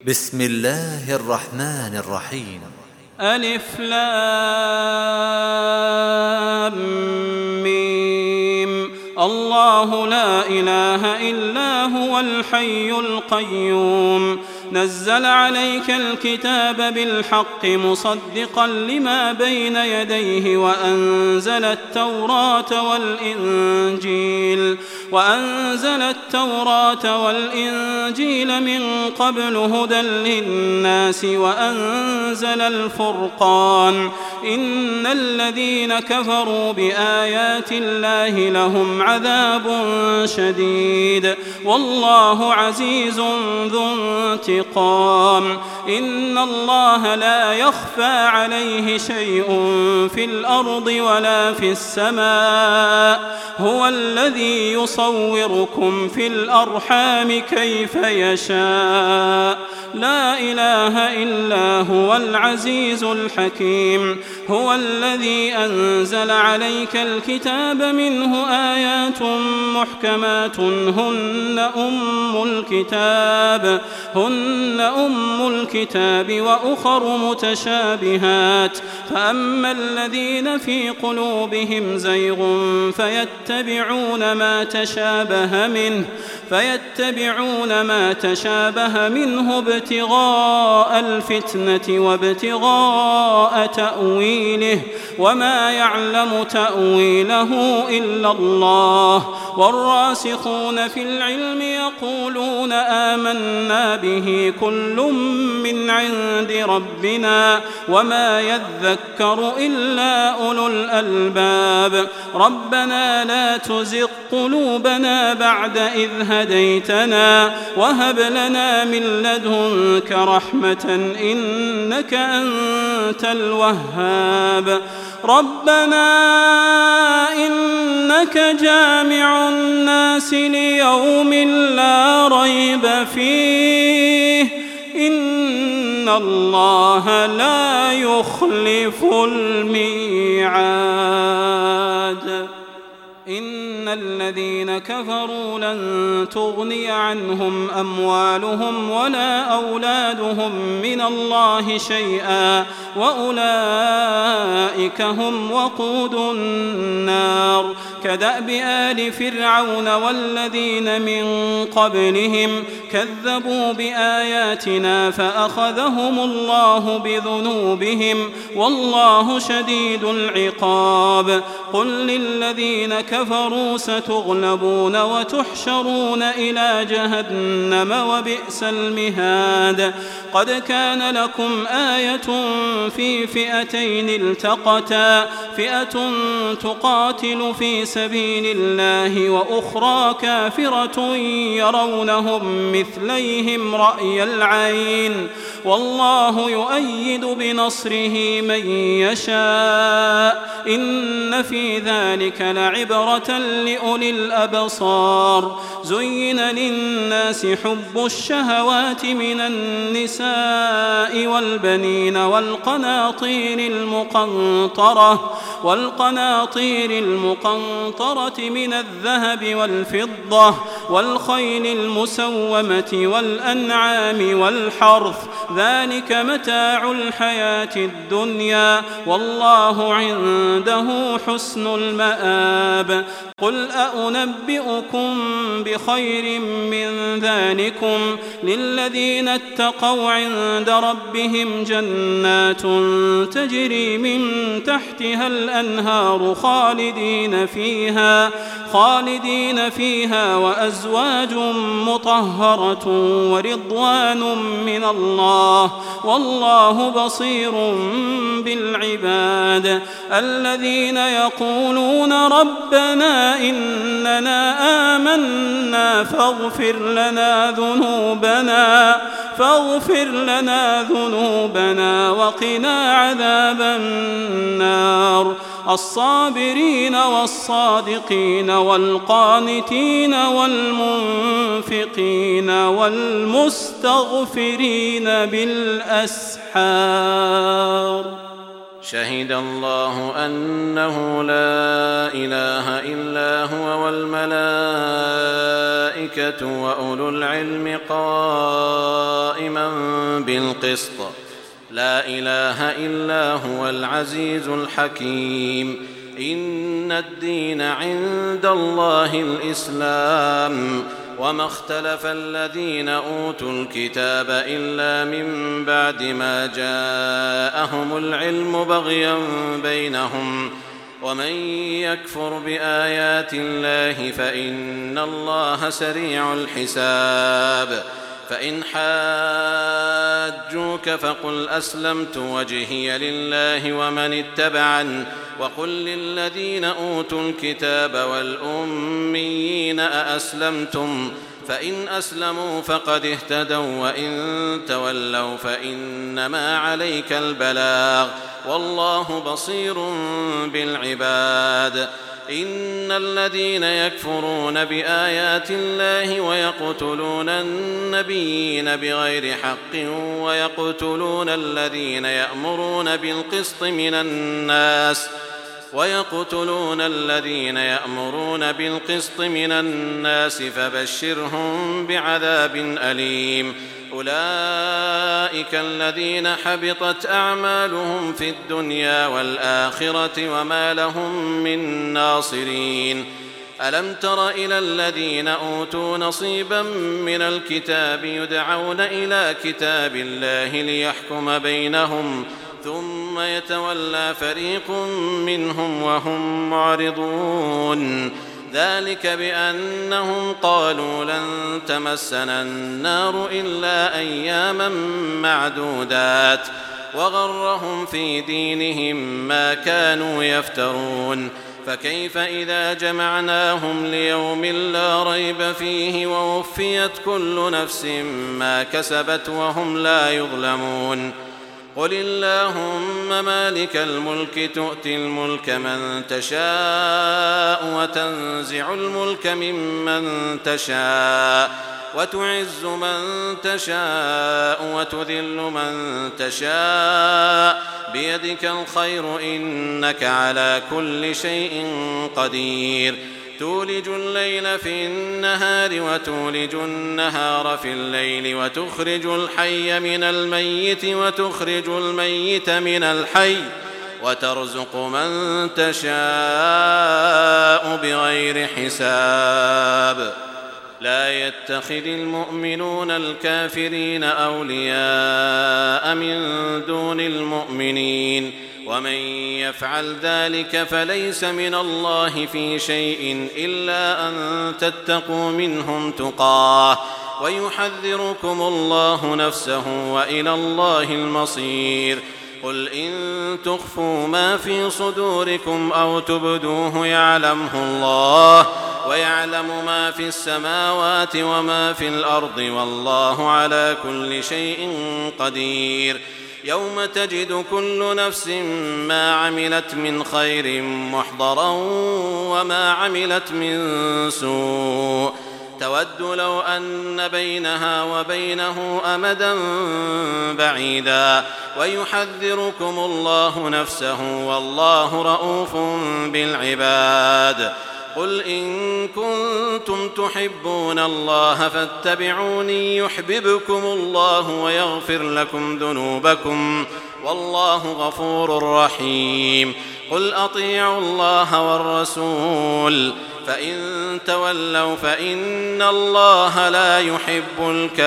بسم الله الرحمن الرحيم. ألف لام ميم. الله لا إله إلا هو الحي القيوم. نزل عليك الكتاب بالحق مصدقا لما بين يديه وأنزل التوراة والإنجيل من قبل هدى للناس وأنزل الفرقان. إن الذين كفروا بآيات الله لهم عذاب شديد والله عزيز ذو انتقام. إن الله لا يخفى عليه شيء في الأرض ولا في السماء. هو الذي يصوركم في الأرحام كيف يشاء. لا إله إلا هو العزيز الحكيم. هو الذي أنزل عليك الكتاب منه آيات محكمات هن أم الكتاب وأخر متشابهات. فأما الذين في قلوبهم زيغ فيتبعون ما تشابه منه ابتغاء الفتنة وابتغاء تأويله وما يعلم تأويله إلا الله. والراسخون في العلم يقولون آمنا به كل من عند ربنا وما يذكر إلا أولو الألباب. ربنا لا تزغ قلوبنا بعد إذ هديتنا وهب لنا من لدنك رحمة إنك أنت الوهاب. ربنا إنك جامع الناس ليوم لا ريب فيه إن الله لا يخلف الميعاد. إن الذين كفروا لن تغني عنهم أموالهم ولا أولادهم من الله شيئا وأولئك هم وقود النار. كدأب آل فرعون والذين من قبلهم كذبوا بآياتنا فأخذهم الله بذنوبهم والله شديد العقاب. قل للذين كفروا ستغلبون وتحشرون إلى جهنم وبئس المهاد. قد كان لكم آية في فئتين التقتا فئة تقاتل في سبيل الله وأخرى كافرة يرونهم مثليهم رأي العين والله يؤيد بنصره من يشاء. إن في ذلك لعبرة لأولي الأبصار. زين للناس حب الشهوات من النساء والبنين والقناطير المقنطرة من الذهب والفضة والخيل المسومة والأنعام والحرث ذلك متاع الحياة الدنيا والله عنده حسن المآب. قل أنبئكم بخير من ذلكم للذين اتقوا عند ربهم جنات تجري من تحتها الأنهار خالدين فيها وأزواج مطهرة ورضوان من الله والله بصير بالعباد. الذين يقولون ربنا إننا آمنا فاغفر لنا ذنوبنا وقنا عذاب النار. الصابرين والصادقين والقانتين والمنفقين والمستغفرين بالأسحار. شهد الله أنه لا إله إلا هو والملائكة وأولو العلم قائما بالقسط لا إله إلا هو العزيز الحكيم إن الدين عند الله الإسلام وما اختلف الذين أوتوا الكتاب إلا من بعد ما جاءهم العلم بغيا بينهم ومن يكفر بآيات الله فإن الله سريع الحساب فإن حاجوك فقل أسلمت وجهي لله ومن اتبعني وقل للذين أوتوا الكتاب والأميين أأسلمتم فإن أسلموا فقد اهتدوا وإن تولوا فإنما عليك البلاغ والله بصير بالعباد إن الذين يكفرون بآيات الله ويقتلون النبيين بغير حق ويقتلون الذين يأمرون بالقسط من الناس فبشرهم بعذاب أليم أولئك الذين حبطت أعمالهم في الدنيا والآخرة وما لهم من ناصرين ألم تر إلى الذين أوتوا نصيبا من الكتاب يدعون إلى كتاب الله ليحكم بينهم ثم يتولى فريق منهم وهم معرضون ذلك بأنهم قالوا لن تمسنا النار إلا أياما معدودات وغرهم في دينهم ما كانوا يفترون فكيف إذا جمعناهم ليوم لا ريب فيه ووفيت كل نفس ما كسبت وهم لا يظلمون قل اللهم مالك الملك تؤتي الملك من تشاء وتنزع الملك ممن تشاء وتعز من تشاء وتذل من تشاء بيدك الخير إنك على كل شيء قدير تولج الليل في النهار وتولج النهار في الليل وتخرج الحي من الميت وتخرج الميت من الحي وترزق من تشاء بغير حساب لا يتخذ المؤمنون الكافرين أولياء من دون المؤمنين ومن يفعل ذلك فليس من الله في شيء إلا أن تتقوا منهم تقاه ويحذركم الله نفسه وإلى الله المصير قل إن تخفوا ما في صدوركم أو تبدوه يعلمه الله ويعلم ما في السماوات وما في الأرض والله على كل شيء قدير يوم تجد كل نفس ما عملت من خير محضرا وما عملت من سوء تود لو أن بينها وبينه أمدا بعيدا ويحذركم الله نفسه والله رؤوف بالعباد قل إن كنتم تحبون الله فاتبعوني يحببكم الله ويغفر لكم ذنوبكم والله غفور رحيم قل أطيعوا الله والرسول فإن تولوا فإن الله لا يحب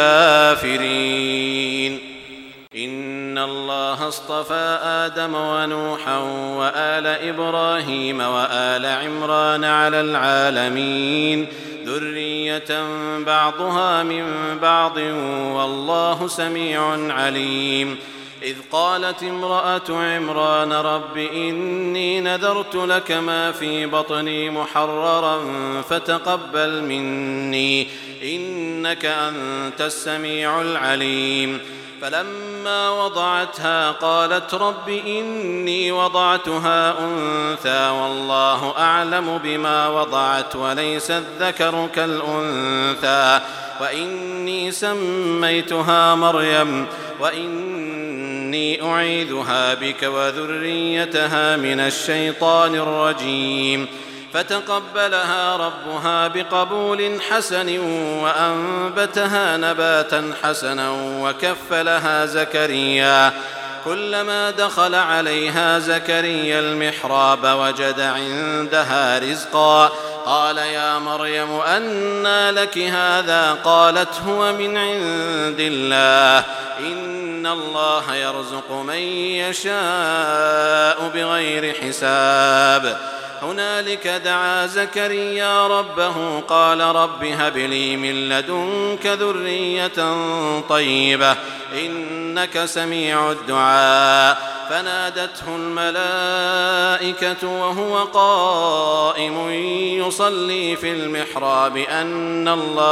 الكافرين إن الله اصطفى آدم ونوحا وآل إبراهيم وآل عمران على العالمين ذرية بعضها من بعض والله سميع عليم إذ قالت امرأة عمران رب إني نذرت لك ما في بطني محررا فتقبل مني إنك أنت السميع العليم فلما وضعتها قالت رب إني وضعتها أنثى والله أعلم بما وضعت وليس الذكر كالأنثى وإني سميتها مريم وإني أعيذها بك وذريتها من الشيطان الرجيم. فتقبلها ربها بقبول حسن وأنبتها نباتا حسنا وكفلها زكريا. كلما دخل عليها زكريا المحراب وجد عندها رزقا قال يا مريم أنى لك هذا؟ قالت هو من عند الله إن الله يرزق من يشاء بغير حساب. هنالك دعا زكريا ربه قال رب هب لي من لدنك ذرية طيبة إنك سميع الدعاء. فنادته الملائكة وهو قائم يصلي في المحراب أن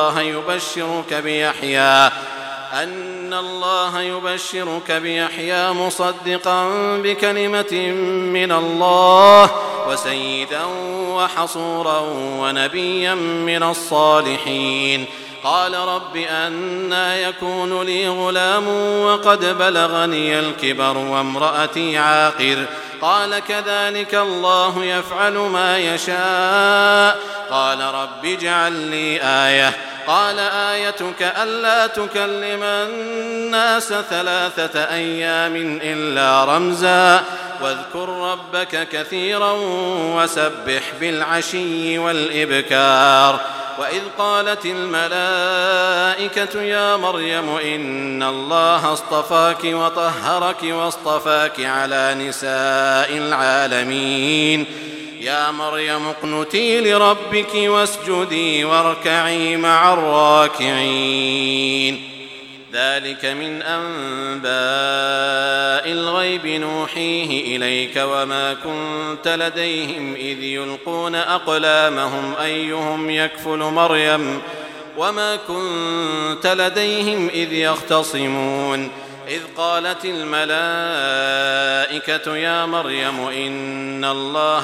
الله يبشرك بيحيى مصدقا بكلمة من الله وسيدا وحصورا ونبيا من الصالحين. قال رب أنى يكون لي غلام وقد بلغني الكبر وامرأتي عاقر؟ قال كذلك الله يفعل ما يشاء. قال رب اجعل لي آية. قال آيتك ألا تكلم الناس 3 أيام إلا رمزا واذكر ربك كثيرا وسبح بالعشي والإبكار. وإذ قالت الملائكة يا مريم إن الله اصطفاك وطهرك واصطفاك على نساء العالمين. يا مريم اقنتي لربك واسجدي واركعي مع الراكعين. ذلك من أنباء الغيب نوحيه إليك وما كنت لديهم إذ يلقون أقلامهم أيهم يكفل مريم وما كنت لديهم إذ يختصمون. إذ قالت الملائكة يا مريم إن الله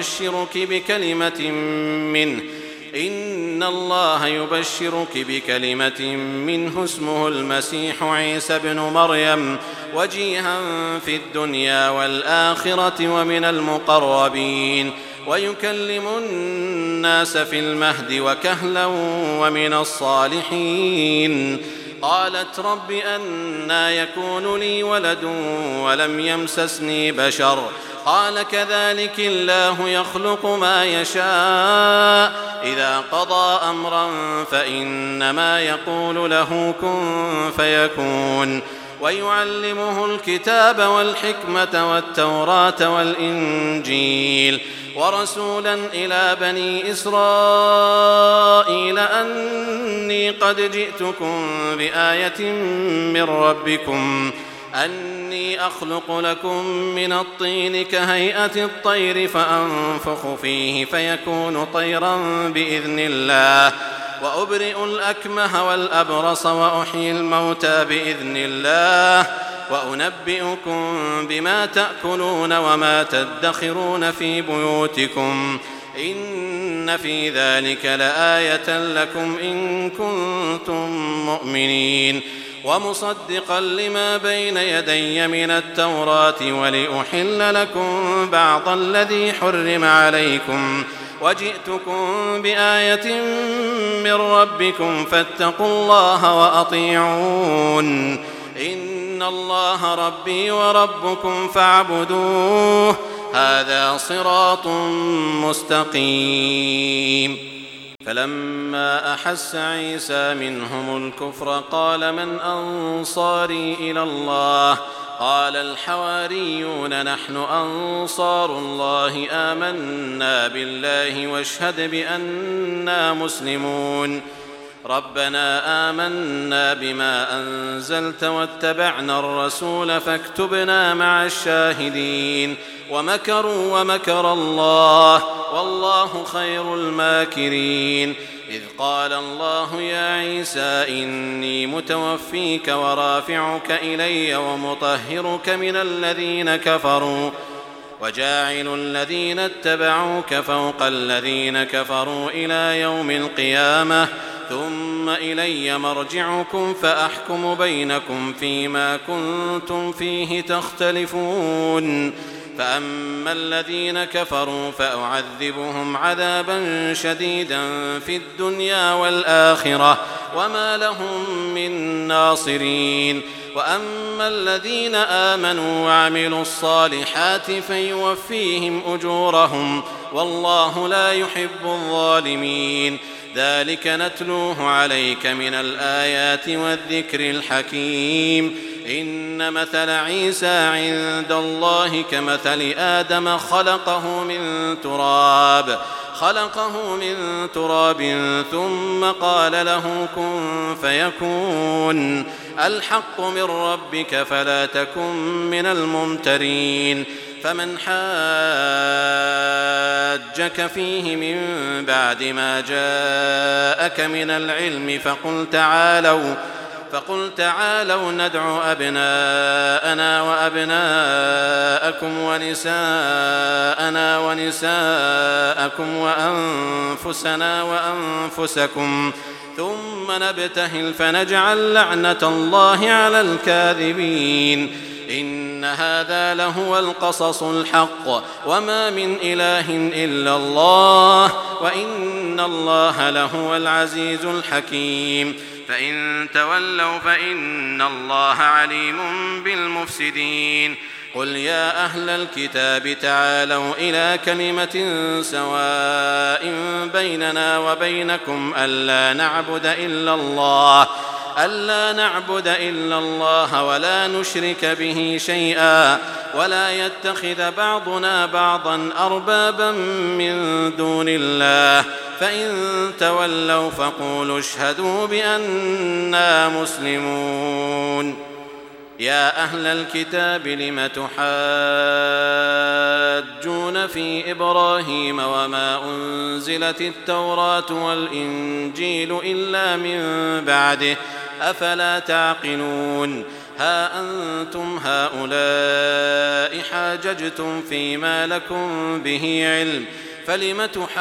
يبشرك بكلمة منه اسمه المسيح عيسى بن مريم وجيها في الدنيا والآخرة ومن المقربين ويكلم الناس في المهد وكهلا ومن الصالحين. قالت رب أنى يكون لي ولد ولم يمسسني بشر؟ قال كذلك الله يخلق ما يشاء إذا قضى أمرا فإنما يقول له كن فيكون. ويعلمه الكتاب والحكمة والتوراة والإنجيل ورسولا إلى بني إسرائيل أني قد جئتكم بآية من ربكم أني أخلق لكم من الطين كهيئة الطير فأنفخ فيه فيكون طيرا بإذن الله وأبرئ الأكمه والأبرص وأحيي الموتى بإذن الله وأنبئكم بما تأكلون وما تدخرون في بيوتكم إن في ذلك لآية لكم إن كنتم مؤمنين. ومصدقا لما بين يدي من التوراة ولأحل لكم بعض الذي حرم عليكم وجئتكم بآية من ربكم فاتقوا الله وأطيعون إن الله ربي وربكم فاعبدوه هذا صراط مستقيم. فلما أحس عيسى منهم الكفر قال من أنصاري إلى الله؟ قال الحواريون نحن أنصار الله آمنا بالله واشهد بأننا مسلمون. ربنا آمنا بما أنزلت واتبعنا الرسول فاكتبنا مع الشاهدين. ومكروا ومكر الله والله خير الماكرين. إذ قال الله يا عيسى إني متوفيك ورافعك إلي ومطهرك من الذين كفروا وجاعل الذين اتبعوك فوق الذين كفروا إلى يوم القيامة ثم ثم إلي مرجعكم فأحكم بينكم فيما كنتم فيه تختلفون فأما الذين كفروا فأعذبهم عذابا شديدا في الدنيا والآخرة وما لهم من ناصرين وأما الذين آمنوا وعملوا الصالحات فيوفيهم أجورهم والله لا يحب الظالمين ذلك نتلوه عليك من الآيات والذكر الحكيم إن مثل عيسى عند الله كمثل آدم خلقه من تراب ثم قال له كن فيكون الحق من ربك فلا تكن من الممترين فمن حاجك فيه من بعد ما جاءك من العلم فقل تعالوا ندع أبناءنا وأبناءكم ونساءنا ونساءكم وأنفسنا وأنفسكم ثم نبتهل فنجعل لعنة الله على الكاذبين إن هذا لهو القصص الحق وما من إله إلا الله وإن الله لهو العزيز الحكيم فإن تولوا فإن الله عليم بالمفسدين قل يا أهل الكتاب تعالوا إلى كلمة سواء بيننا وبينكم ألا نعبد إلا الله ولا نشرك به شيئا ولا يتخذ بعضنا بعضا أربابا من دون الله فإن تولوا فقولوا اشهدوا بأننا مسلمون يا أهل الكتاب لم تحاجون في إبراهيم وما أنزلت التوراة والإنجيل إلا من بعده أفلا تعقلون ها أنتم هؤلاء حاججتم فيما لكم به علم فلم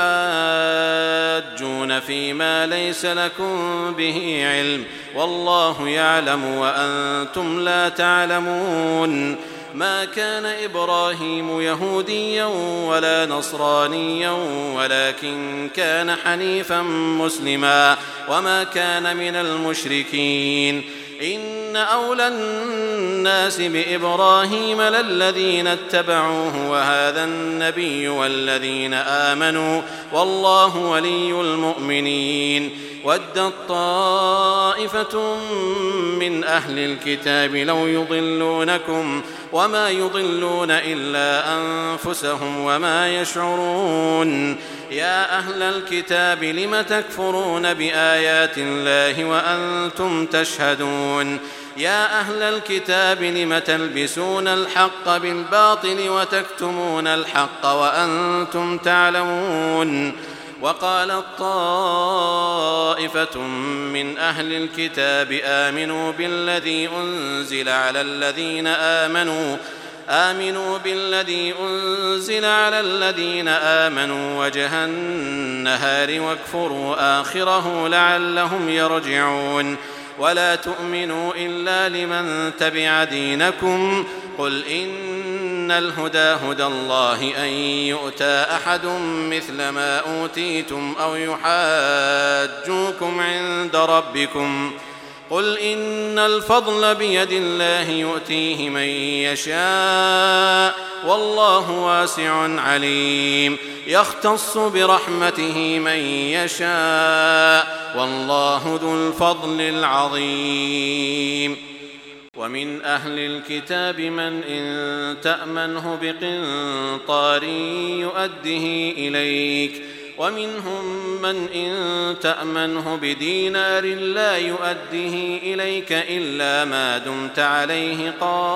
تحاجون فيما ليس لكم به علم والله يعلم وأنتم لا تعلمون ما كان إبراهيم يهوديا ولا نصرانيا ولكن كان حنيفا مسلما وما كان من المشركين إن أولى الناس بإبراهيم للذين اتبعوه وهذا النبي والذين آمنوا والله ولي المؤمنين ودت طائفة من أهل الكتاب لو يضلونكم وما يضلون إلا أنفسهم وما يشعرون يا أهل الكتاب لم تكفرون بآيات الله وأنتم تشهدون يا أهل الكتاب لم تلبسون الحق بالباطل وتكتمون الحق وأنتم تعلمون وقالت طائفة من أهل الكتاب آمنوا بالذي أنزل على الذين آمنوا وجه النهار واكفروا آخره لعلهم يرجعون ولا تؤمنوا إلا لمن تبع دينكم قل إن الهدى هدى الله أن يؤتى أحد مثل ما أوتيتم أو يحاجوكم عند ربكم قل إن الفضل بيد الله يؤتيه من يشاء والله واسع عليم يختص برحمته من يشاء والله ذو الفضل العظيم ومن أهل الكتاب من إن تأمنه بقنطار يؤده إليك ومنهم من إن تأمنه بدينار لا يؤده إليك إلا ما دمت عليه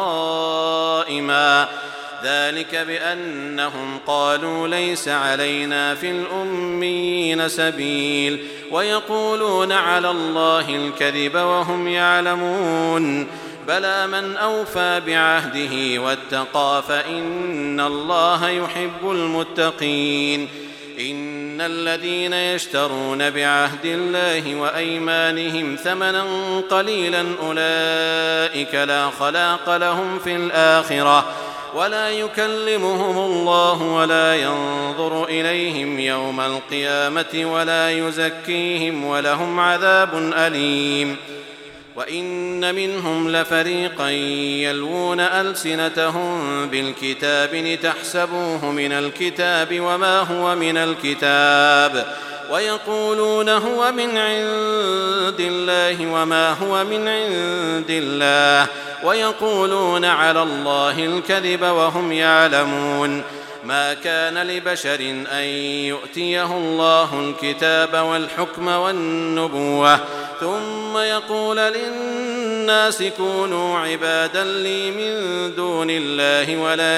قائما ذلك بأنهم قالوا ليس علينا في الأميين سبيل ويقولون على الله الكذب وهم يعلمون بلى من أوفى بعهده واتقى فإن الله يحب المتقين إن إن الذين يشترون بعهد الله وأيمانهم ثمنا قليلا أولئك لا خلاق لهم في الآخرة ولا يكلمهم الله ولا ينظر إليهم يوم القيامة ولا يزكيهم ولهم عذاب أليم. وإن منهم لفريقا يلوون ألسنتهم بالكتاب لتحسبوه من الكتاب وما هو من الكتاب ويقولون هو من عند الله وما هو من عند الله ويقولون على الله الكذب وهم يعلمون. ما كان لبشر أن يؤتيه الله الكتاب والحكم والنبوة ثم يقول للناس كونوا عبادا لي من دون الله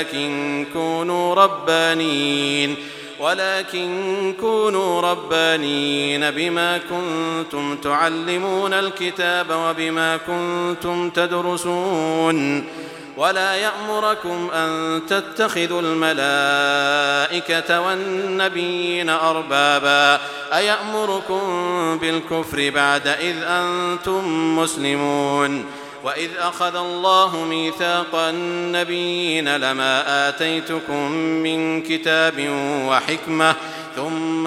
ولكن كونوا ربانيين بما كنتم تعلمون الكتاب وبما كنتم تدرسون. ولا يأمركم أن تتخذوا الملائكة والنبيين أربابا أيأمركم بالكفر بعد إذ أنتم مسلمون. وإذ أخذ الله ميثاق النبيين لما آتيتكم من كتاب وحكمة ثم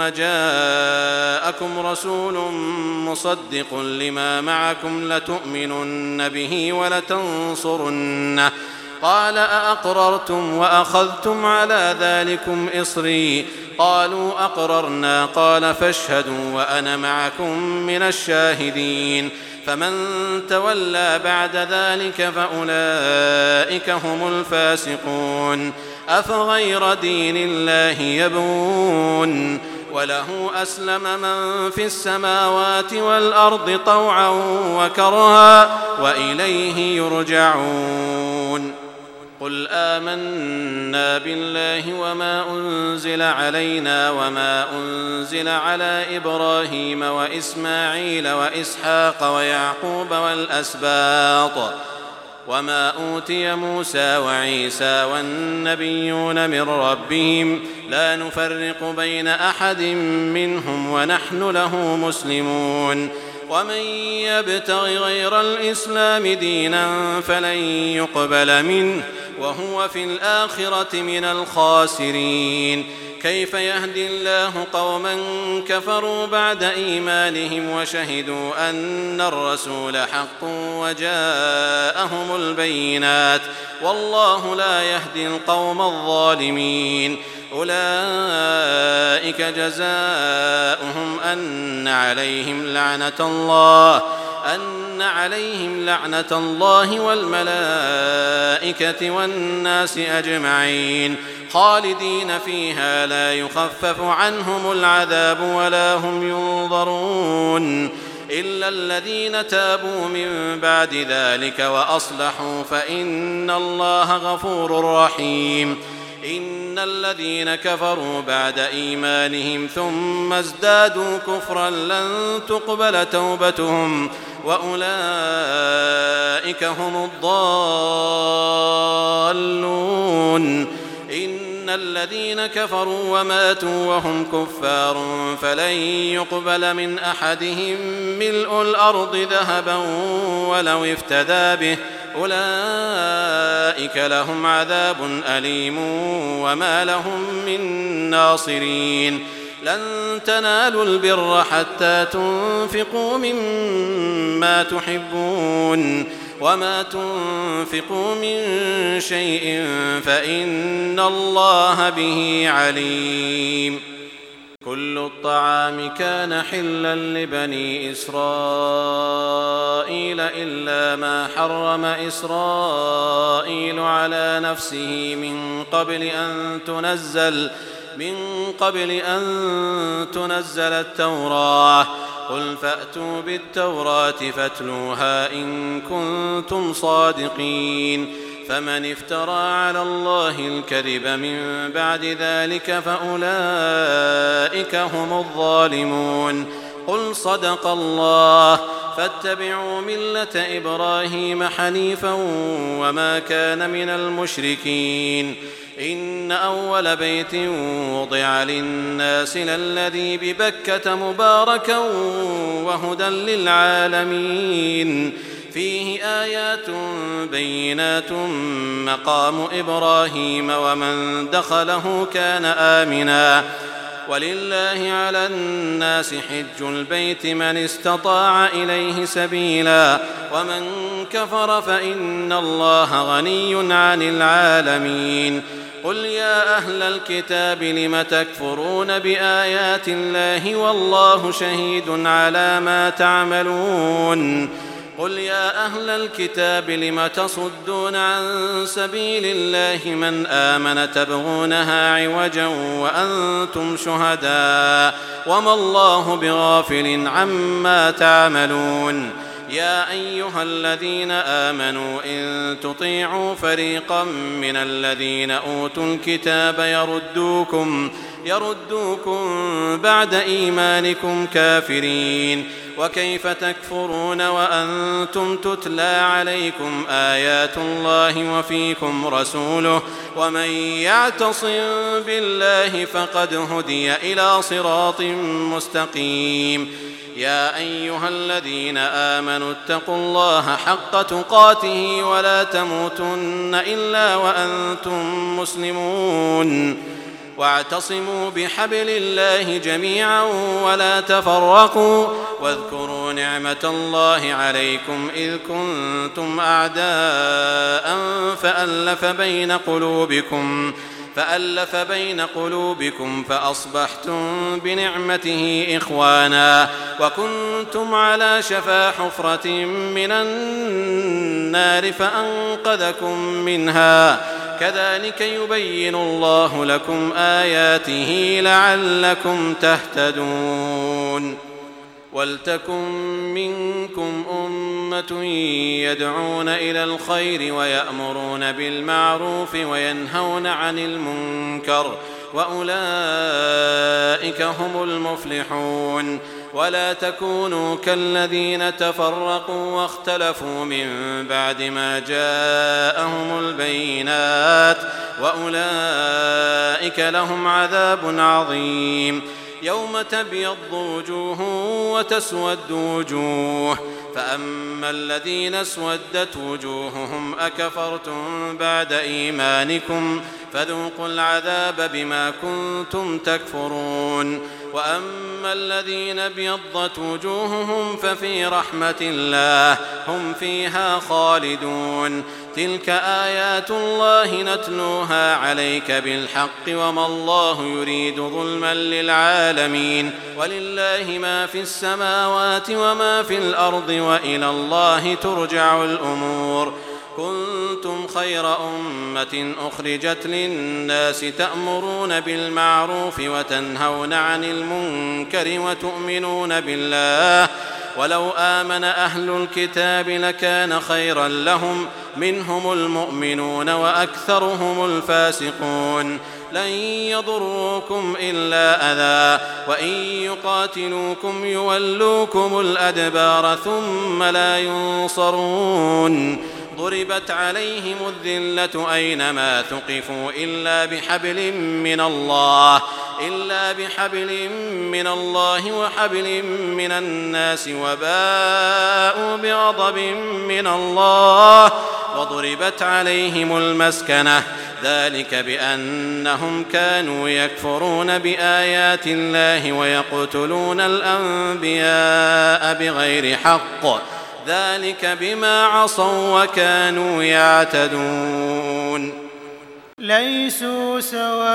جاءكم رسول مصدق لما معكم لتؤمنن به ولتنصرنه قال أأقررتم وأخذتم على ذلكم إصري قالوا أقررنا قال فاشهدوا وأنا معكم من الشاهدين. فمن تولى بعد ذلك فأولئك هم الفاسقون. أفغير دين الله يبغون وله أسلم من في السماوات والأرض طوعا وكرها وإليه يرجعون. قل آمنا بالله وما أنزل علينا وما أنزل على إبراهيم وإسماعيل وإسحاق ويعقوب والأسباط وما أوتي موسى وعيسى والنبيون من ربهم لا نفرق بين أحد منهم ونحن له مسلمون. ومن يبتغ غير الإسلام دينا فلن يقبل منه وهو في الآخرة من الخاسرين. كيف يهدي الله قوما كفروا بعد إيمانهم وشهدوا أن الرسول حق وجاءهم البينات والله لا يهدي القوم الظالمين. أولئك جزاؤهم أن عليهم لعنة الله والملائكة والناس أجمعين خالدين فيها لا يخفف عنهم العذاب ولا هم ينظرون إلا الذين تابوا من بعد ذلك وأصلحوا فإن الله غفور رحيم. إن الذين كفروا بعد إيمانهم ثم ازدادوا كفرا لن تقبل توبتهم وأولئك هم الضالون. إن الذين كفروا وماتوا وهم كفار فلن يقبل من أحدهم ملء الأرض ذهبا ولو افتدى به أولئك لهم عذاب أليم وما لهم من ناصرين. لن تنالوا البر حتى تنفقوا مما تحبون وما تنفقوا من شيء فإن الله به عليم. كل الطعام كان حلا لبني إسرائيل إلا ما حرم إسرائيل على نفسه من قبل أن تنزل التوراة. قل فأتوا بالتوراة فاتلوها إن كنتم صادقين. فمن افترى على الله الكذب من بعد ذلك فأولئك هم الظالمون. قل صدق الله فاتبعوا ملة إبراهيم حنيفا وما كان من المشركين. إن أول بيت وضع للناس للذي ببكة مباركا وهدى للعالمين فيه آيات بينات مقام إبراهيم ومن دخله كان آمنا ولله على الناس حج البيت من استطاع إليه سبيلا ومن كفر فإن الله غني عن العالمين قل يا أهل الكتاب لم تكفرون بآيات الله والله شهيد على ما تعملون قل يا أهل الكتاب لم تصدون عن سبيل الله من آمن تبغونها عوجا وأنتم شهداء وما الله بغافل عما تعملون يا أيها الذين آمنوا إن تطيعوا فريقا من الذين أوتوا الكتاب يردوكم بعد إيمانكم كافرين وكيف تكفرون وأنتم تتلى عليكم آيات الله وفيكم رسوله ومن يعتصم بالله فقد هدي إلى صراط مستقيم يا أيها الذين آمنوا اتقوا الله حق تقاته ولا تموتن إلا وأنتم مسلمون واعتصموا بحبل الله جميعا ولا تفرقوا واذكروا نعمة الله عليكم إذ كنتم أعداء فألف بين قلوبكم فأصبحتم بنعمته إخوانا وكنتم على شفا حفرة من النار فأنقذكم منها كذلك يبين الله لكم آياته لعلكم تهتدون ولتكن منكم أمة يدعون إلى الخير ويأمرون بالمعروف وينهون عن المنكر وأولئك هم المفلحون ولا تكونوا كالذين تفرقوا واختلفوا من بعد ما جاءهم البينات وأولئك لهم عذاب عظيم يوم تبيض وجوه وتسود وجوه فأما الذين اسودت وجوههم أكفرتم بعد إيمانكم فذوقوا العذاب بما كنتم تكفرون وأما الذين ابيضت وجوههم ففي رحمة الله هم فيها خالدون تلك آيات الله نتلوها عليك بالحق وما الله يريد ظلما للعالمين ولله ما في السماوات وما في الأرض وإلى الله ترجع الأمور كنتم خير أمة أخرجت للناس تأمرون بالمعروف وتنهون عن المنكر وتؤمنون بالله ولو آمن أهل الكتاب لكان خيرا لهم منهم المؤمنون وأكثرهم الفاسقون لن يضروكم إلا أذى وإن يقاتلوكم يولوكم الأدبار ثم لا ينصرون ضربت عليهم الذلة أينما ثقفوا إلا بحبل من الله وحبل من الناس وباءوا بغضب من الله وضربت عليهم المسكنة ذلك بأنهم كانوا يكفرون بآيات الله ويقتلون الأنبياء بغير حق ذلك بما عصوا وكانوا يعتدون ليسوا سواء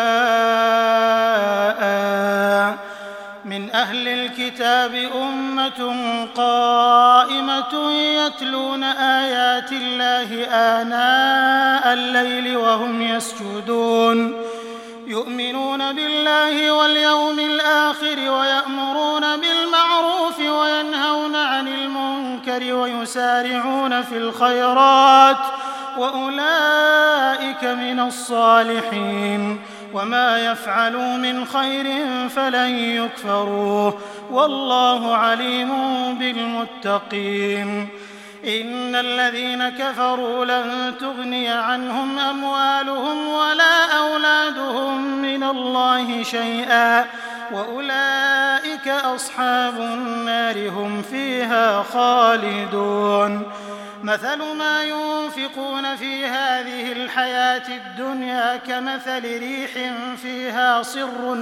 من أهل الكتاب أمة قائمة يتلون آيات الله آناء الليل وهم يسجدون يؤمنون بالله واليوم الآخر ويأمرون بالمعروف وينهون عن المنكر ويسارعون في الخيرات وأولئك من الصالحين وما يفعلوا من خير فلن يكفروه والله عليم بالمتقين إن الذين كفروا لن تغني عنهم أموالهم ولا أولادهم من الله شيئا وأولئك أصحاب النار هم فيها خالدون مثل ما ينفقون في هذه الحياة الدنيا كمثل ريح فيها صر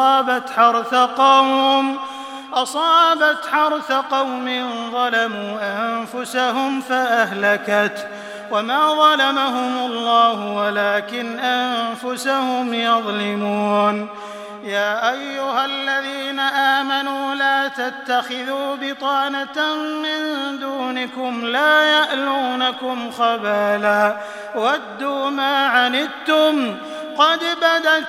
أصابت حرث قوم ظلموا أنفسهم فأهلكت وما ظلمهم الله ولكن أنفسهم يظلمون يا أيها الذين آمنوا لا تتخذوا بطانة من دونكم لا يألونكم خبالا ودوا ما عنتم قد بدت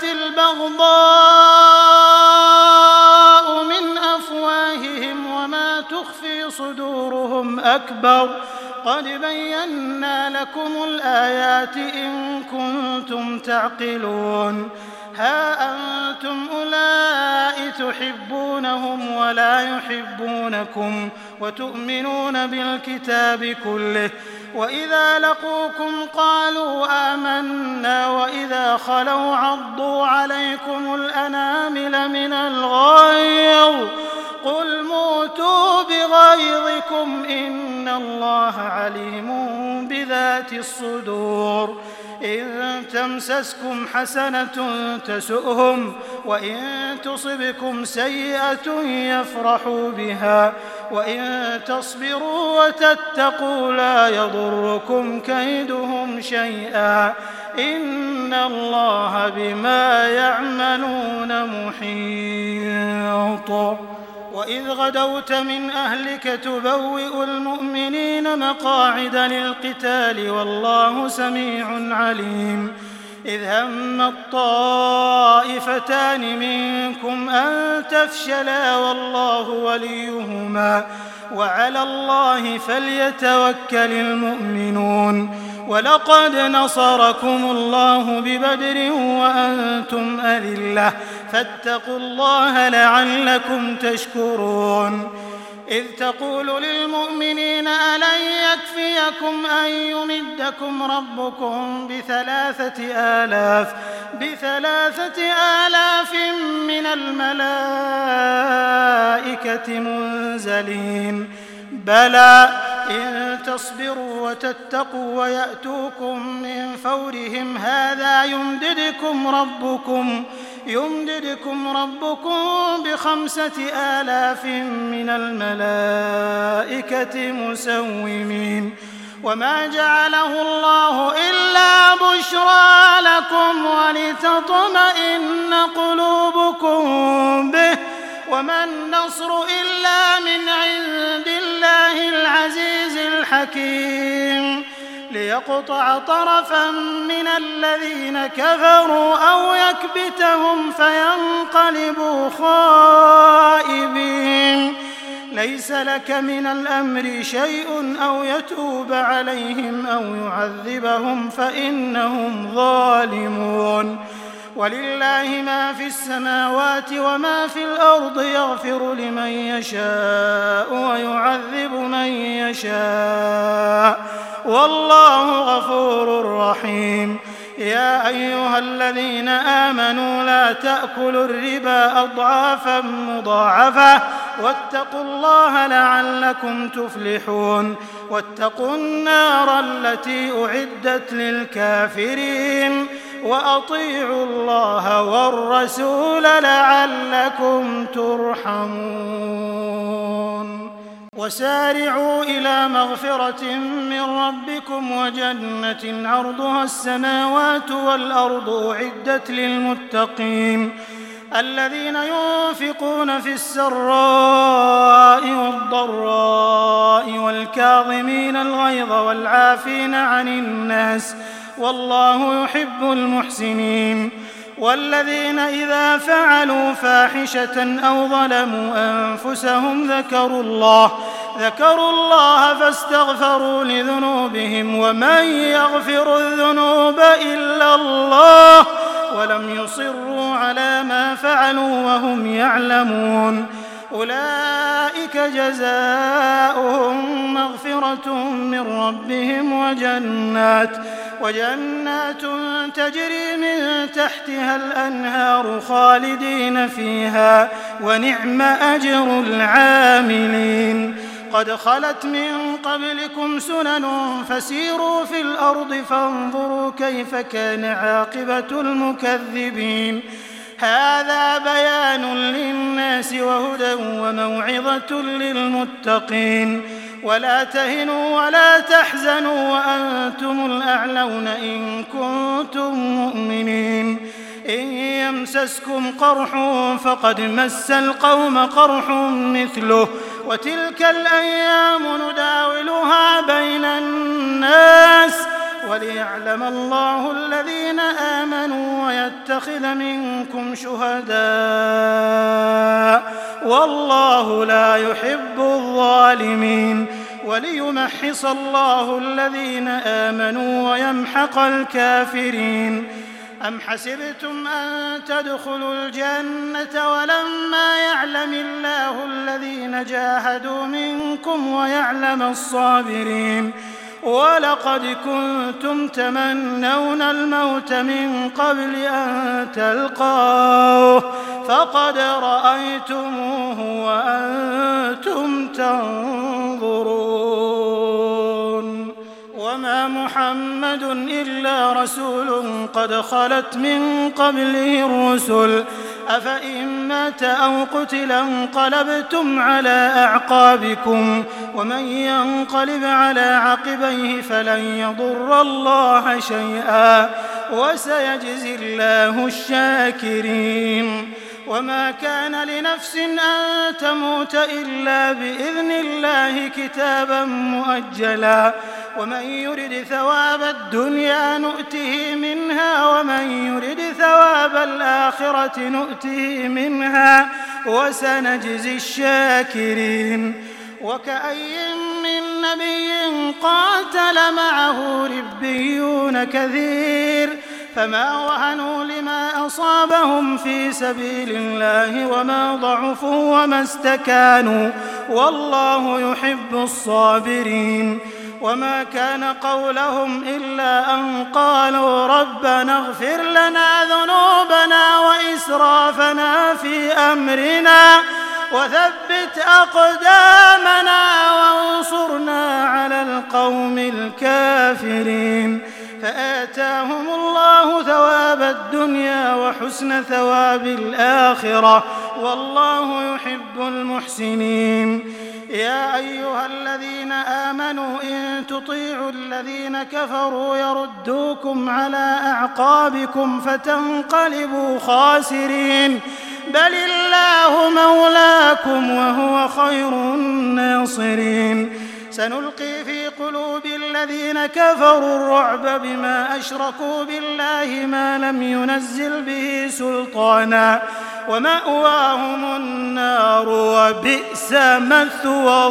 البغضاء من أفواههم وما تخفي صدورهم أكبر قد بينا لكم الآيات إن كنتم تعقلون ها أنتم أولئك تحبونهم ولا يحبونكم وتؤمنون بالكتاب كله وإذا لقوكم قالوا آمنا وإذا خلوا عضوا عليكم الأنامل من الغيظ قل موتوا بغيظكم إن الله عليم بذات الصدور إن تمسسكم حسنة تسؤهم وإن تصبكم سيئة يفرحوا بها وإن تصبروا وتتقوا لا يضركم كيدهم شيئا إن الله بما يعملون محيط وإذ غدوت من أهلك تبوئ المؤمنين مقاعد للقتال والله سميع عليم إذ هم الطائفتان منكم أن تفشلا والله وليهما وعلى الله فليتوكل المؤمنون ولقد نصركم الله ببدر وأنتم أذلة فاتقوا الله لعلكم تشكرون إذ تقول للمؤمنين ألن يكفيكم أن يمدكم ربكم بثلاثة آلاف من الملائكة منزلين بلى إن تصبروا وتتقوا ويأتوكم من فورهم هذا يمددكم ربكم ب5,000 من الملائكة مسومين وما جعله الله إلا بشرى لكم ولتطمئن قلوبكم به وما النصر إلا من عند الله العزيز الحكيم ليقطع طرفا من الذين كفروا أو يكبتهم فينقلبوا خائبين ليس لك من الأمر شيء أو يتوب عليهم أو يعذبهم فإنهم ظالمون ولله ما في السماوات وما في الأرض يغفر لمن يشاء ويعذب من يشاء والله غفور رحيم يا أيها الذين آمنوا لا تأكلوا الربا أضعافا مضاعفة واتقوا الله لعلكم تفلحون واتقوا النار التي أعدت للكافرين وأطيعوا الله والرسول لعلكم ترحمون وسارعوا إلى مغفرة من ربكم وجنة عرضها السماوات والأرض أعدت للمتقين الذين ينفقون في السراء والضراء والكاظمين الغيظ والعافين عن الناس والله يحب المحسنين والذين إذا فعلوا فاحشة أو ظلموا أنفسهم ذكروا الله فاستغفروا لذنوبهم ومن يغفر الذنوب إلا الله ولم يصروا على ما فعلوا وهم يعلمون أولئك جزاؤهم مغفرة من ربهم وجنات تجري من تحتها الأنهار خالدين فيها ونعم أجر العاملين. قد خلت من قبلكم سنن فسيروا في الأرض فانظروا كيف كان عاقبة المكذبين. هذا بيان للناس وهدى وموعظة للمتقين. ولا تهنوا ولا تحزنوا وأنتم الأعلون إن كنتم مؤمنين. إن يمسسكم قرح فقد مس القوم قرح مثله وتلك الأيام نداولها بين الناس وليعلم الله الذين آمنوا ويتخذ منكم شهداء والله لا يحب الظالمين. وليمحص الله الذين آمنوا ويمحق الكافرين. أم حسبتم أن تدخلوا الجنة ولما يعلم الله الذين جاهدوا منكم ويعلم الصابرين. ولقد كنتم تمنون الموت من قبل أن تلقوه فقد رأيتموه وأنتم تنظرون. وما محمد إلا رسول قد خلت من قبله الرسل أفإن مات أو قتل انقلبتم على أعقابكم ومن ينقلب على عقبيه فلن يضر الله شيئا وسيجزي الله الشاكرين. وما كان لنفس أن تموت إلا بإذن الله كتابا مؤجلا ومن يرد ثواب الدنيا نؤته منها ومن يرد ثواب الآخرة نؤته منها وسنجزي الشاكرين. وكأي من نبي قاتل معه ربيون كثير فما وهنوا لما أصابهم في سبيل الله وما ضعفوا وما استكانوا والله يحب الصابرين. وما كان قولهم إلا أن قالوا ربنا اغفر لنا ذنوبنا وإسرافنا في أمرنا وثبت أقدامنا وانصرنا على القوم الكافرين. فآتاهم الله ثواب الدنيا وحسن ثواب الآخرة والله يحب المحسنين. يا أيها الذين آمنوا إن تطيعوا الذين كفروا يردوكم على أعقابكم فتنقلبوا خاسرين بل الله مولاكم وهو خير الناصرين. سنلقي في قلوب الذين كفروا الرعب بما أشركوا بالله ما لم ينزل به سلطانا ومأواهم النار وبئس مثوى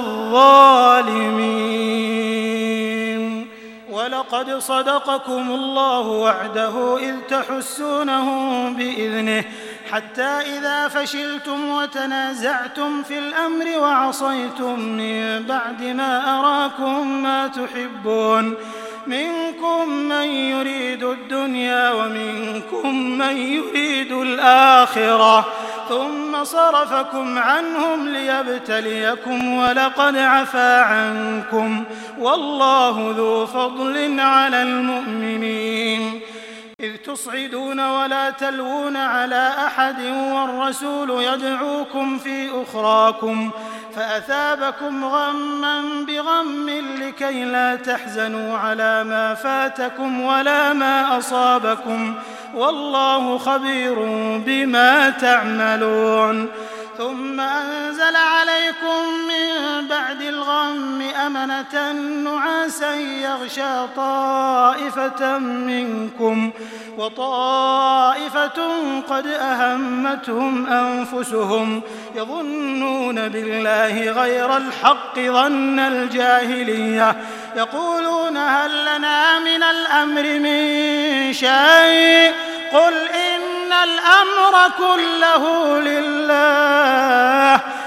الظالمين. ولقد صدقكم الله وعده إذ تحسونهم بإذنه حتى إذا فشلتم وتنازعتم في الأمر وعصيتم من بعد ما أراكم ما تحبون منكم من يريد الدنيا ومنكم من يريد الآخرة ثم صرفكم عنهم ليبتليكم ولقد عفا عنكم والله ذو فضل على المؤمنين. إذ تصعدون ولا تلوون على أحد والرسول يدعوكم في أخراكم فأثابكم غما بغم لكي لا تحزنوا على ما فاتكم ولا ما أصابكم والله خبير بما تعملون. ثم أنزل عليكم من بعد الغم أمنة نعاسا يغشى طائفة منكم وطائفة قد أهمتهم أنفسهم يظنون بالله غير الحق ظن الجاهلية يقولون هل لنا من الأمر من شيء قل إن الأمر كله لله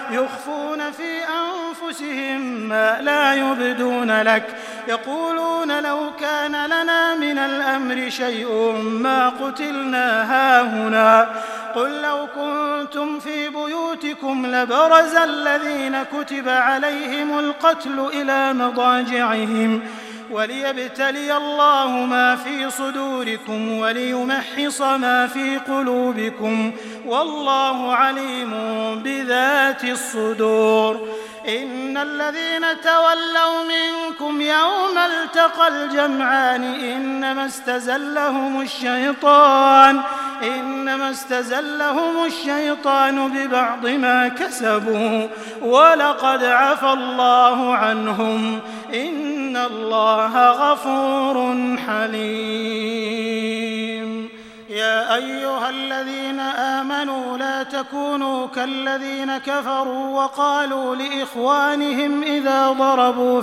يخفون في أنفسهم ما لا يبدون لك يقولون لو كان لنا من الأمر شيء ما قتلنا هاهنا قل لو كنتم في بيوتكم لبرز الذين كتب عليهم القتل إلى مضاجعهم وليبتلي الله ما في صدوركم وليمحص ما في قلوبكم والله عليم بذات الصدور إن الذين تولوا منكم يوم التقى الجمعان إنما استزلهم الشيطان ببعض ما كسبوا ولقد عفى الله عنهم إن الله غفور حليم يا أيها الذين آمنوا لا تكونوا كالذين كفروا وقالوا لإخوانهم إذا ضربوا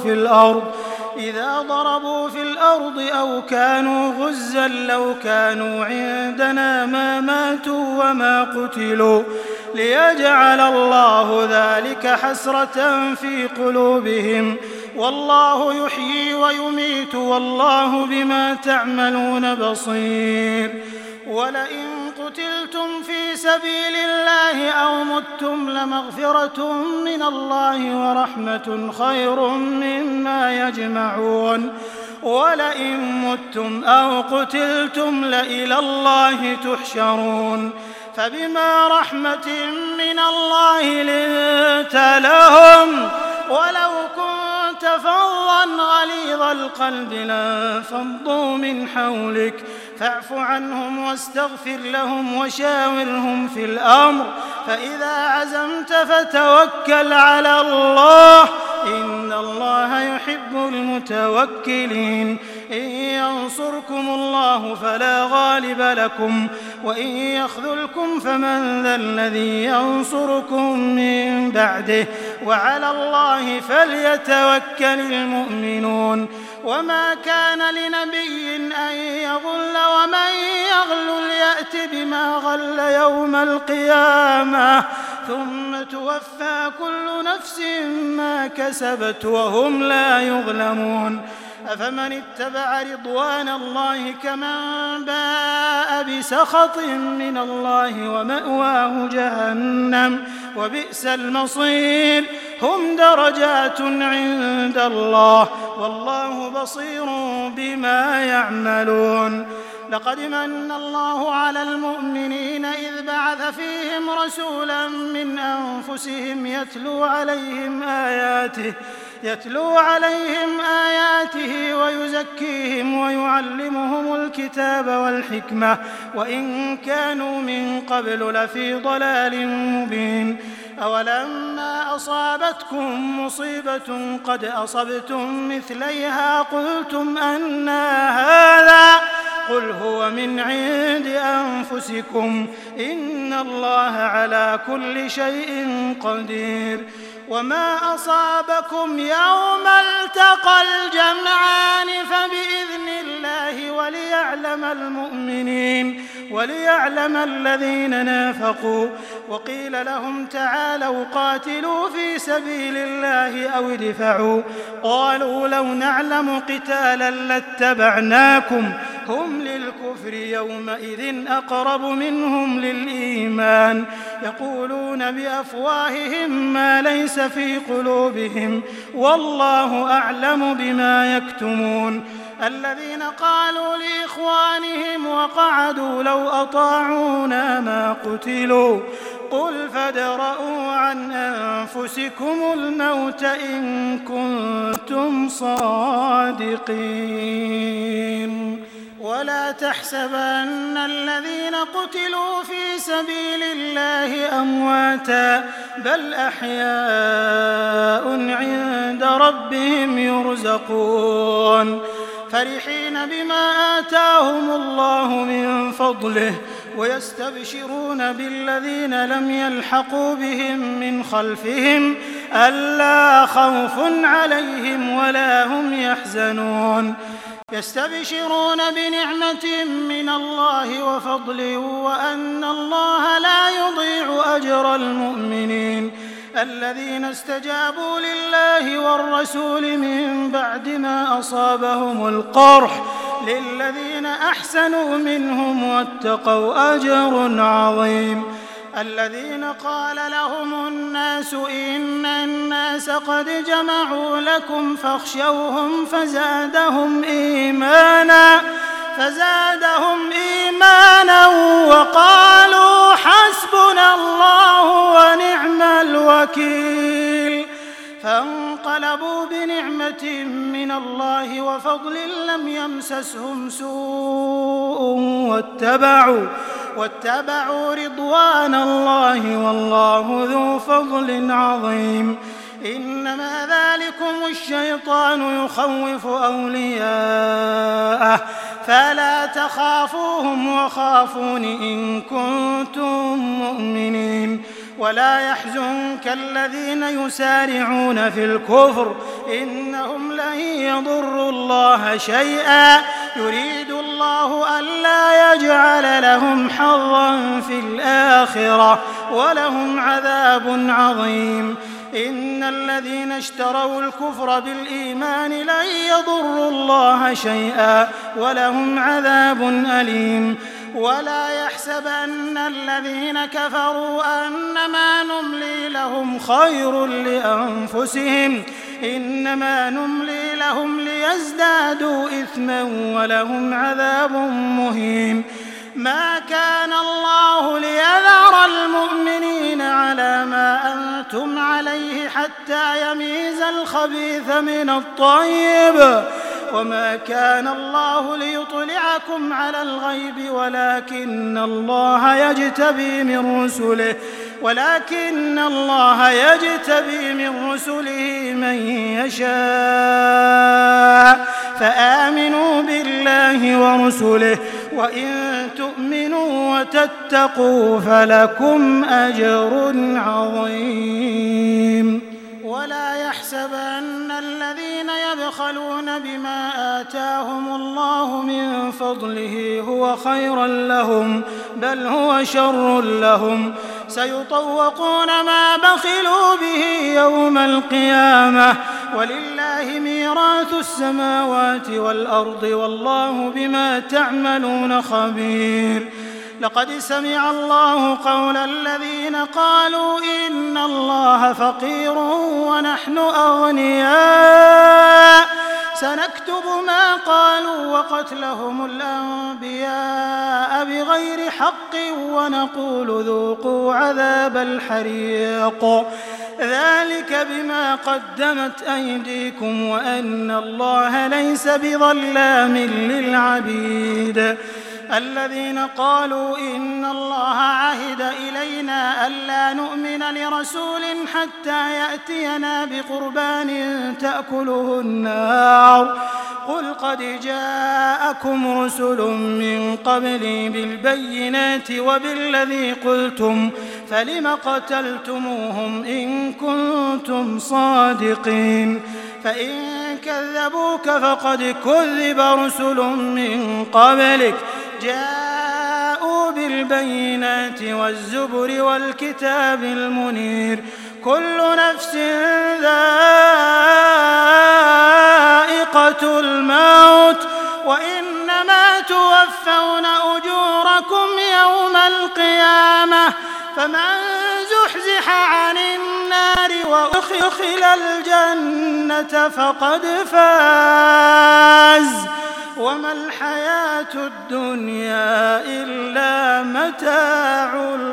في الأرض أو كانوا غزا لو كانوا عندنا ما ماتوا وما قتلوا ليجعل الله ذلك حسرة في قلوبهم والله يحيي ويميت والله بما تعملون بصير ولئن قتلتم في سبيل الله أو متم لمغفرة من الله ورحمة خير مما يجمعون ولئن متم أو قتلتم لإلى الله تحشرون فبما رحمة من الله لنت لهم ولو كنت فظا غليظ القلب لانفضوا من حولك فاعف عنهم واستغفر لهم وشاورهم في الأمر فإذا عزمت فتوكل على الله إن الله يحب المتوكلين إن ينصركم الله فلا غالب لكم وإن يخذلكم فمن ذا الذي ينصركم من بعده وعلى الله فليتوكل المؤمنون وما كان لنبي أن يغل ومن يغل يأت بما غل يوم القيامة ثم توفى كل نفس ما كسبت وهم لا يظلمون أفمن اتبع رضوان الله كمن باء بسخط من الله ومأواه جهنم وبئس المصير هم درجات عند الله والله بصير بما يعملون لقد من الله على المؤمنين إذ بعث فيهم رسولا من أنفسهم يتلو عليهم آياته ويزكيهم ويعلمهم الكتاب والحكمة وإن كانوا من قبل لفي ضلال مبين أولما أصابتكم مصيبة قد أصبتم مثليها قلتم أنى هذا قل هو من عند أنفسكم إن الله على كل شيء قدير وما أصابكم يوم التقى الجمعان فبإذن الله وليعلم الذين نافقوا وقيل لهم تعالوا قاتلوا في سبيل الله أو ادفعوا قالوا لو نعلم قتالا لاتبعناكم هم للكفر يومئذ أقرب منهم للإيمان يقولون بأفواههم ما ليس في قلوبهم والله أعلم بما يكتمون الذين قالوا لإخوانهم وقعدوا لو أطاعونا ما قتلوا قل فادرءوا عن أنفسكم الموت إن كنتم صادقين ولا تحسبن الذين قتلوا في سبيل الله أمواتا بل أحياء عند ربهم يرزقون فرحين بما آتاهم الله من فضله ويستبشرون بالذين لم يلحقوا بهم من خلفهم ألا خوف عليهم ولا هم يحزنون يستبشرون بنعمة من الله وفضل وأن الله لا يضيع أجر المؤمنين الذين استجابوا لله والرسول من بعد ما أصابهم القرح للذين أحسنوا منهم واتقوا أجر عظيم. الذين قال لهم الناس إن الناس قد جمعوا لكم فاخشوهم فزادهم إيمانا وقالوا حسبنا الله ونعم الوكيل. فانقلبوا بنعمة من الله وفضل لم يمسسهم سوء واتبعوا رضوان الله والله ذو فضل عظيم. إنما ذلكم الشيطان يخوف أولياءه فلا تخافوهم وخافون إن كنتم مؤمنين. ولا يحزنك الذين يسارعون في الكفر إنهم لن يضروا الله شيئا يريد الله ألا يجعل لهم حظا في الآخرة ولهم عذاب عظيم. إن الذين اشتروا الكفر بالإيمان لن يضروا الله شيئا ولهم عذاب أليم. ولا يحسبن الذين كفروا أنما نملي لهم خير لأنفسهم إنما نملي لهم ليزدادوا إثما ولهم عذاب مهين. ما كان الله ليذر المؤمنين على ما أنتم عليه حتى يميز الخبيث من الطيب وما كان الله ليطلعكم على الغيب ولكن الله يجتبي من رسله من يشاء فآمنوا بالله ورسله وإن تؤمنوا وتتقوا فلكم أجر عظيم. ولا يحسبن الذين يبخلون بما آتاهم الله من فضله هو خيرا لهم بل هو شر لهم سيطوقون ما بخلوا به يوم القيامة ولله ميراث السماوات والأرض والله بما تعملون خبير. لقد سمع الله قول الذين قالوا إن الله فقير ونحن أغنياء سنكتب ما قالوا وقتلهم الأنبياء بغير حق ونقول ذوقوا عذاب الحريق ذلك بما قدمت أيديكم وأن الله ليس بظلام للعبيد. الذين قالوا إن الله عهد إلينا ألا نؤمن لرسول حتى يأتينا بقربان تأكله النار قل قد جاءكم رسل من قبلي بالبينات وبالذي قلتم فلم قتلتموهم إن كنتم صادقين. فإن كذبوك فقد كذب رسل من قبلك جاءوا بالبينات والزبر والكتاب المنير كل نفس ذائقة الموت وإنما توفون أجوركم يوم القيامة فمن زحزح عن النار وأدخل الجنة فقد فاز وما الحياة الدنيا إلا متاع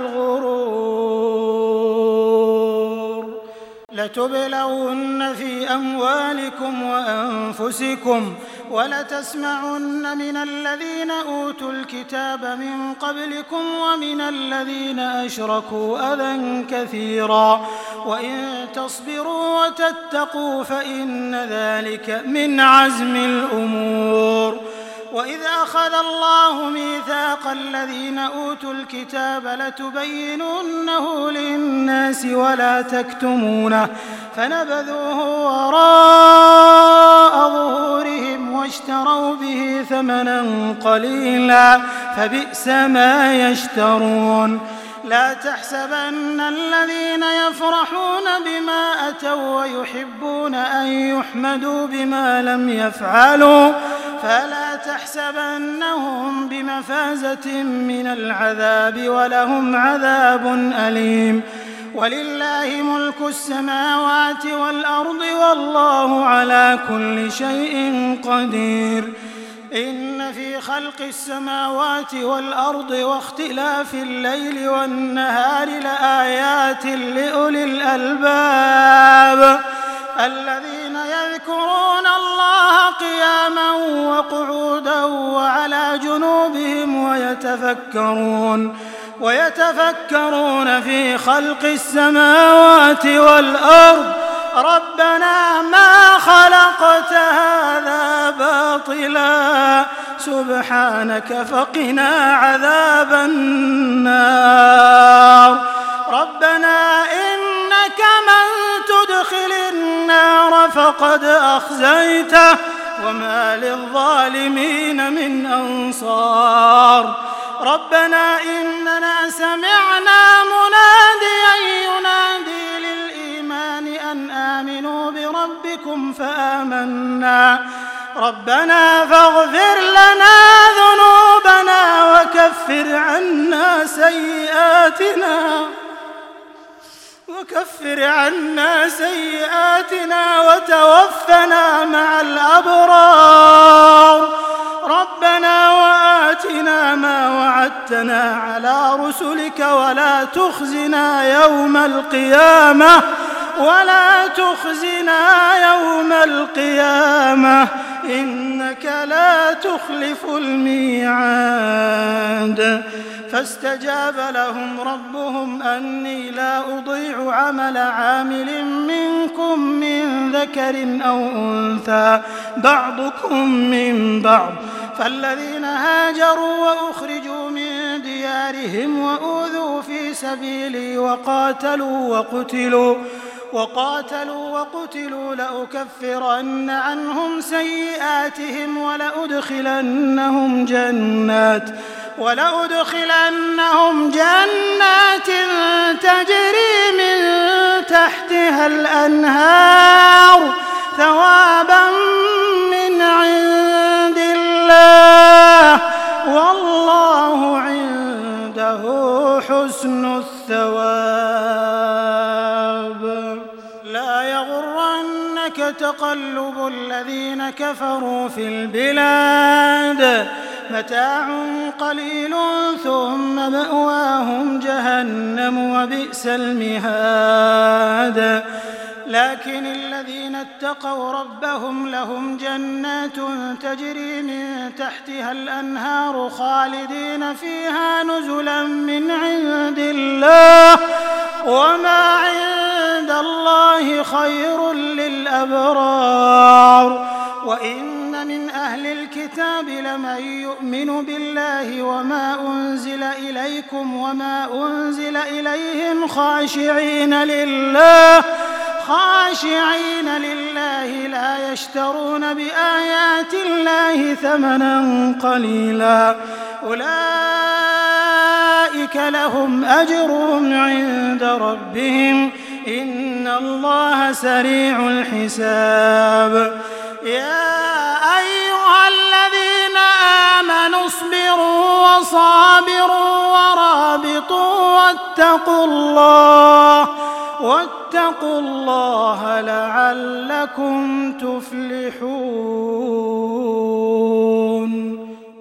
الغرور. لتبلون في أموالكم وأنفسكم ولتسمعن من الذين أوتوا الكتاب من قبلكم ومن الذين أشركوا أذى كثيرا وإن تصبروا وتتقوا فإن ذلك من عزم الأمور. وإذ أخذ الله ميثاق الذين أوتوا الكتاب لتبيننه للناس ولا تكتمونه فنبذوه وراء ظهورهم واشتروا به ثمنا قليلا فبئس ما يشترون. لا تحسبن الذين يفرحون بما أتوا ويحبون أن يحمدوا بما لم يفعلوا فلا تحسبنهم بمفازة من العذاب ولهم عذاب أليم ولله ملك السماوات والأرض والله على كل شيء قدير إن في خلق السماوات والأرض واختلاف الليل والنهار لآيات لأولي الألباب الذين يذكرون الله قياما وقعودا وعلى جنوبهم ويتفكرون في خلق السماوات والأرض ربنا ما خلقت هذا باطلا سبحانك فقنا عذاب النار ربنا إنك من تدخل النار فقد أخزيته وما للظالمين من أنصار ربنا إننا سمعنا مناديا ينادي للإيمان أن آمنوا بربكم فآمنا ربنا فاغفر لنا ذنوبنا وكفر عنا سيئاتنا وتوفنا مع الأبرار ربنا وآتنا ما وعدتنا على رسلك ولا تخزنا يوم القيامة إنك لا تخلف الميعاد فاستجاب لهم ربهم أني لا أضيع عمل عامل منكم من ذكر أو أنثى بعضكم من بعض فالذين هاجروا وأخرجوا من ديارهم وأوذوا في سبيلي وقاتلوا وقتلوا لأكفرن عنهم سيئاتهم ولأدخلنهم جنات تجري من تحتها الأنهار ثوابا من عند الله والله عنده حسن الثواب لا يغرنك تقلب الذين كفروا في البلاد متاع قليل ثم مأواهم جهنم وبئس المهاد لكن الذين اتقوا ربهم لهم جنات تجري من تحتها الأنهار خالدين فيها نزلا من عند الله وما عند الله خير للأبرار وإن من أهل الكتاب لمن يؤمن بالله وما أنزل إليكم وما أنزل إليهم خاشعين لله لا يشترون بآيات الله ثمنا قليلا أولئك لهم أجرهم عند ربهم إن الله سريع الحساب يا أيها الذين آمنوا اصبروا وصابروا ورابطوا واتقوا الله لعلكم تفلحون